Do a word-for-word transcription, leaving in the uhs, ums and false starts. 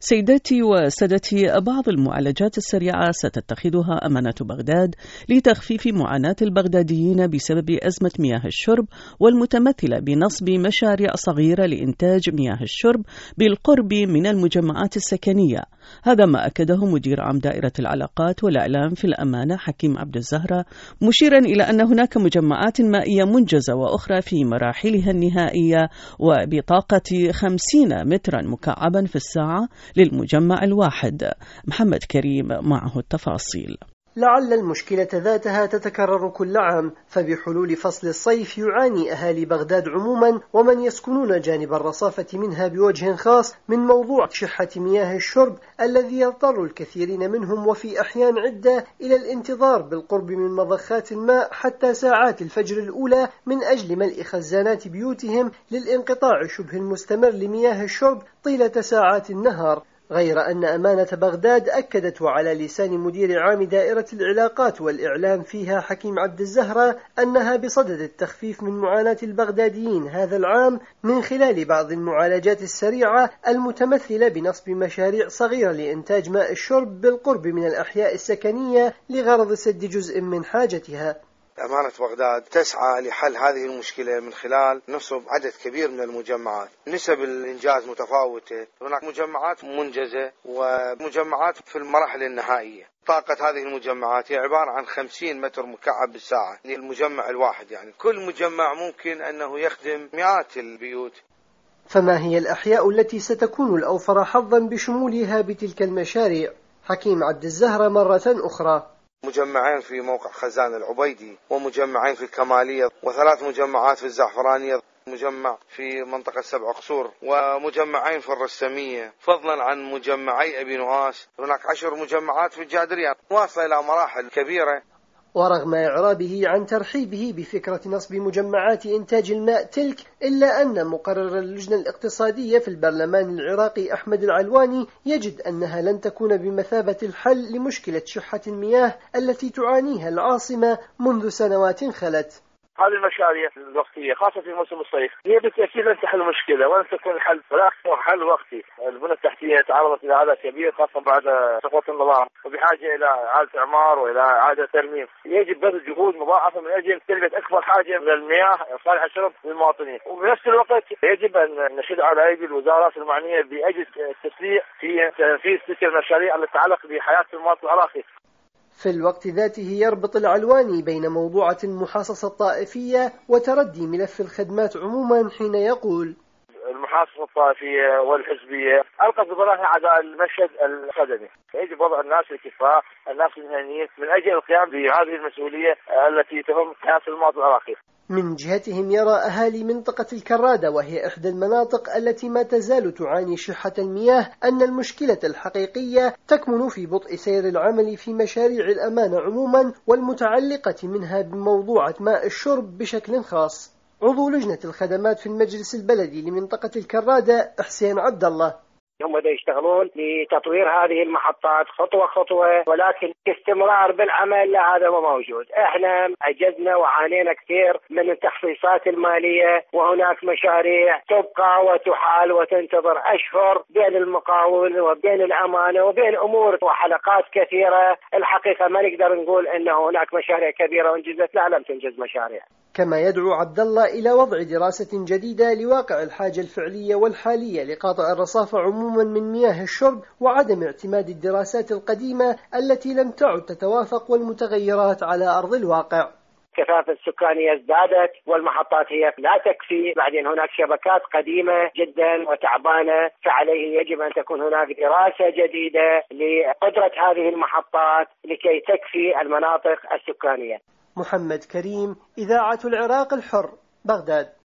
سيداتي وسادتي، بعض المعالجات السريعة ستتخذها أمانة بغداد لتخفيف معاناة البغداديين بسبب أزمة مياه الشرب، والمتمثلة بنصب مشاريع صغيرة لإنتاج مياه الشرب بالقرب من المجمعات السكنية. هذا ما أكده مدير عام دائرة العلاقات والإعلام في الأمانة حكيم عبد الزهرة، مشيرا إلى أن هناك مجمعات مائية منجزة وأخرى في مراحلها النهائية وبطاقة خمسين مترا مكعبا في الساعة للمجمع الواحد. محمد كريم معه التفاصيل. لعل المشكلة ذاتها تتكرر كل عام، فبحلول فصل الصيف يعاني أهالي بغداد عموما ومن يسكنون جانب الرصافة منها بوجه خاص من موضوع شحة مياه الشرب الذي يضطر الكثيرين منهم وفي أحيان عدة إلى الانتظار بالقرب من مضخات الماء حتى ساعات الفجر الأولى من أجل ملء خزانات بيوتهم للانقطاع شبه المستمر لمياه الشرب طيلة ساعات النهار. غير أن أمانة بغداد أكدت وعلى لسان مدير عام دائرة العلاقات والإعلام فيها حكيم عبد الزهرة أنها بصدد التخفيف من معاناة البغداديين هذا العام من خلال بعض المعالجات السريعة المتمثلة بنصب مشاريع صغيرة لإنتاج ماء الشرب بالقرب من الأحياء السكنية لغرض سد جزء من حاجتها. أمانة بغداد تسعى لحل هذه المشكلة من خلال نصب عدد كبير من المجمعات. نسب الإنجاز متفاوتة، هناك مجمعات منجزة ومجمعات في المراحل النهائية. طاقة هذه المجمعات هي عبارة عن خمسين متر مكعب بالساعة للمجمع الواحد، يعني كل مجمع ممكن أنه يخدم مئات البيوت. فما هي الأحياء التي ستكون الأوفر حظا بشمولها بتلك المشاريع؟ حكيم عبد الزهرة مرة أخرى: مجمعين في موقع خزان العبيدي، ومجمعين في الكمالية، وثلاث مجمعات في الزعفرانية، مجمع في منطقة سبع قصور، ومجمعين في الرسمية، فضلا عن مجمعي أبي نواس. هناك عشر مجمعات في الجادريان، واصلة إلى مراحل كبيرة. ورغم إعرابه عن ترحيبه بفكرة نصب مجمعات إنتاج الماء تلك، إلا أن مقرر اللجنة الاقتصادية في البرلمان العراقي أحمد العلواني يجد أنها لن تكون بمثابة الحل لمشكلة شحة المياه التي تعانيها العاصمة منذ سنوات خلت. هذه المشاريع الوقتية خاصة في موسم الصيف هي بالتأكيد لن تحل المشكلة ولن تكون الحل، ولكن حل وقتي. البنى التحتية تعرضت إلى عدد كبير خاصة بعد سقوط النظام، وبحاجة إلى إعادة إعمار وإلى إعادة ترميم. يجب بذل جهود مضاعفة من أجل تلبية أكبر حاجة من المياه صالحة للشرب للمواطنين، وبنفس الوقت يجب أن نشد على أيدي الوزارات المعنية بأجل التسريع في تنفيذ تلك المشاريع التي تتعلق بحياة المواطن العراقي. في الوقت ذاته يربط العلواني بين موضوعة المحاصصة الطائفية وتردي ملف الخدمات عموما حين يقول: المحاصصة الطائفية والحزبية ألقت بظلالها على المشهد الخدمي. يجب وضع الناس الكفاء، الناس المهنيين، من أجل القيام بهذه المسؤولية التي تهم حياة المواطن العراقي. من جهتهم يرى أهالي منطقة الكرادة، وهي إحدى المناطق التي ما تزال تعاني شحة المياه، أن المشكلة الحقيقية تكمن في بطء سير العمل في مشاريع الأمانة عموما، والمتعلقة منها بموضوعة ماء الشرب بشكل خاص. عضو لجنة الخدمات في المجلس البلدي لمنطقة الكرادة حسين عبد الله: هم بدأوا يشتغلون لتطوير هذه المحطات خطوة خطوة، ولكن استمرار بالعمل لا، هذا ما موجود. احنا عجزنا وعانينا كثير من التخصيصات المالية، وهناك مشاريع تبقى وتحال وتنتظر أشهر بين المقاول وبين الأمانة وبين أمور وحلقات كثيرة. الحقيقة ما نقدر نقول أنه هناك مشاريع كبيرة وانجزت، لا، لم تنجز مشاريع. كما يدعو عبد الله إلى وضع دراسة جديدة لواقع الحاجة الفعلية والحالية لقاطع الرصافة عموما من مياه الشرب، وعدم اعتماد الدراسات القديمة التي لم تعد تتوافق والمتغيرات على أرض الواقع. كثافة السكانية ازدادت والمحطات هي لا تكفي، بعدين هناك شبكات قديمة جدا وتعبانة، فعليه يجب أن تكون هناك دراسة جديدة لقدرة هذه المحطات لكي تكفي المناطق السكانية. محمد كريم، إذاعة العراق الحر، بغداد.